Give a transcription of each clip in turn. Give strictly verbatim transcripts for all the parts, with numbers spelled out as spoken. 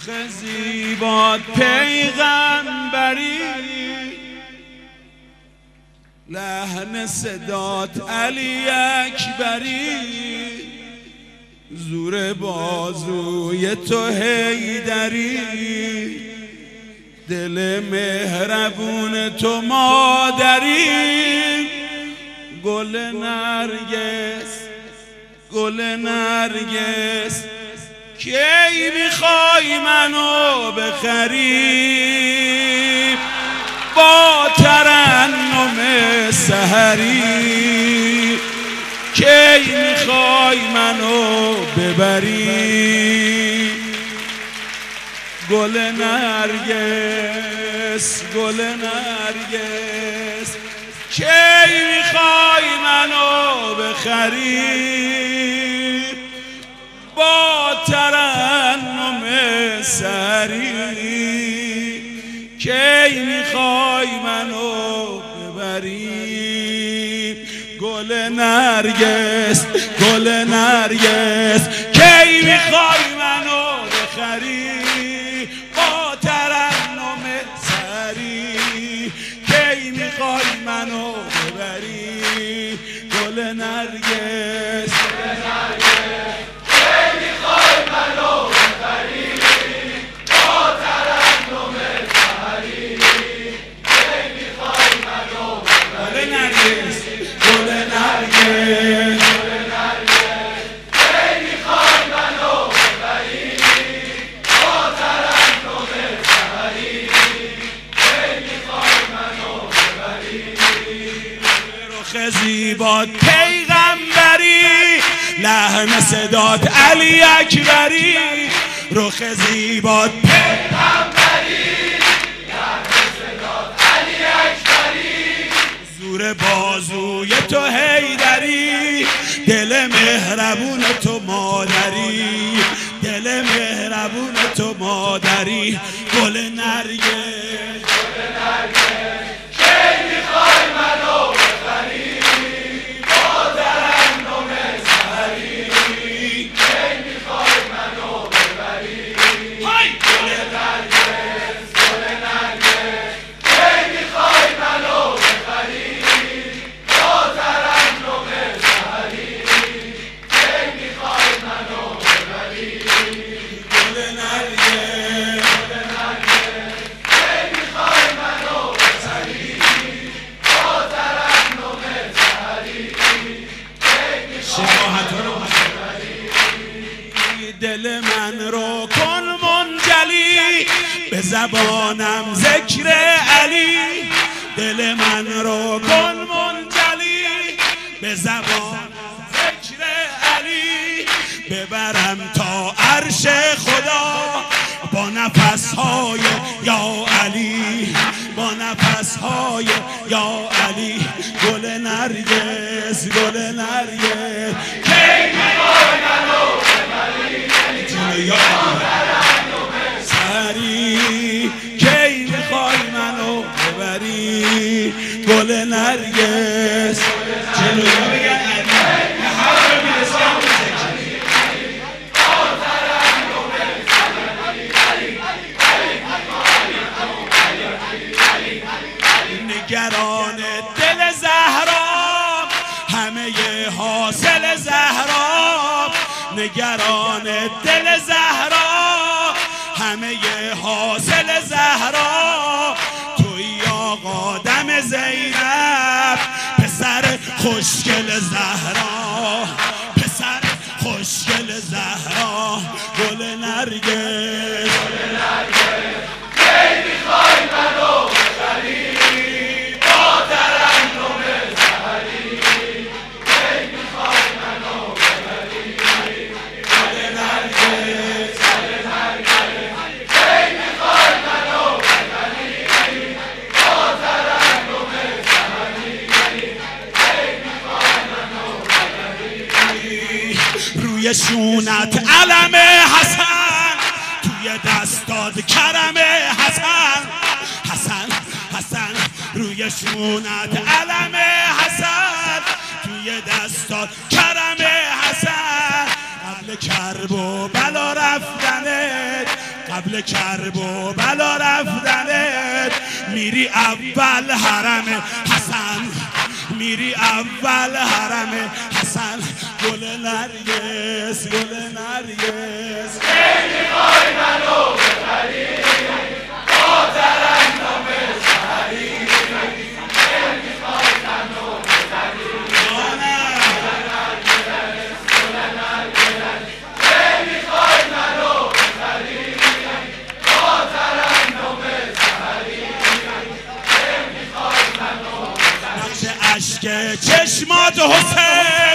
رخ زیبات پیغمبری، لحن صدات علی اکبری، زور بازوی تو حیدری، دل مهربون تو مادری. گل نرگس گل نرگس کی میخوای منو بخری، با ترنم سحری کی میخوای منو ببری. گل نرگس گل نرگس کی میخوای منو بخری، با ترنم سحری کی میخوای منو ببری. گل نرگس گل نرگس کی میخوای منو بخری، با ترنم سحری کی میخوای منو ببری. گل نرگس زیبات پیغمبری، لحن صدات علی اکبری. رخ زیبات پیغمبری، لحن صدات علی اکبری، زور بازوی تو حیدری، دل مهربون تو مادری، دل مهربون تو مادری. گل نرگس گل نرگس کی میخوای منو بخری، با ترنم سحری کی میخوای منو ببری. گل نرگس گل نرگس کی میخوای منو بخری، با ترنم سحری کی میخوای منو ببری. گل نرگس گل نرگس کی میخوای منو بخری، با ترنم سحری شباهت رو دل من رو کن منجلی، به زبانم ذکر علی. دل من رو کن منجلی، به زبانم ذکر علی. ببرم تا عرش خدا با نفسهای یا علی، با نفسهای یا علی. گل نرگس گل نرگس کی میخوای منو ببری، سحری کی میخوای منو ببری. گل نرگس جلویا بگن نگران دل زهرا، همه حاصل زهرا. نگران دل زهرا، همه حاصل زهرا. توی آقا دم زینب، پسر خوشگل زهرا، پسر خوشگل زهرا. گل نرگس گل نرگس کی میخوای منو بخری، با ترنم سحری کی میخوای منو ببری. گل نرگس گل نرگس کی میخوای منو بخری، با ترنم سحری کی میخوای منو ببری. روی شونت علم حسن، توی دستات کرم حسن. حسن حسن روی شونت علم حسن، توی دستات کرم حسن. قبل کرب و بلا رفتنت، قبل کرب و بلا رفتنت میری اول حرم حسن، میری اول حرم حسن. گل نرگس گل نرگس خیلی خواهی منو ببری با ترنم سحری، خیلی خواهی منو ببری گل نرگس گل نرگس، خیلی خواهی منو ببری با ترنم سحری، خیلی خواهی منو ببری. نقش اشک چشمات حسین،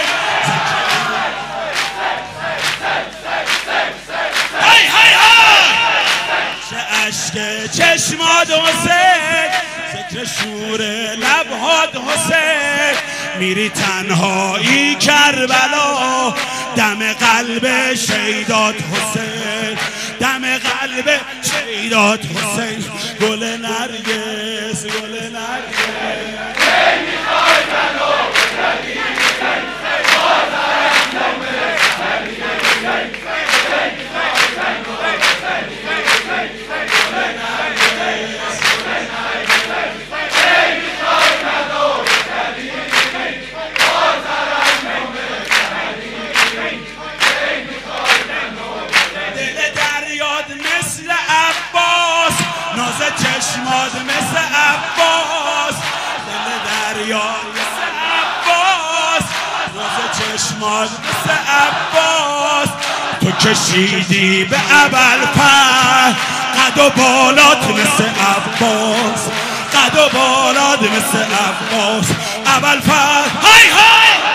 های های های چه اشک چشمات حسین، ذکر شور لبهات حسین. میری تنهایی کربلا، دم قلب شیدات حسین، دم قلب شیدات حسین. گل نرگس گل نرگس خیلی خواهی منو ببری با ترنم سحری، خیلی خواهی منو ببری گل نرگس گل نرگس، خیلی خواهی منو ببری با ترنم سحری، خیلی خواهی منو ببری. دل دریاد مثل عباس، ناز چشمات مثل عباس. دل دریاد مثل عباس، ناز چشمات مثل عباس. تو کشیدی به ابوالفضل قد و بالات مثل عباس، قد و بالات مثل عباس. ابوالفضل های های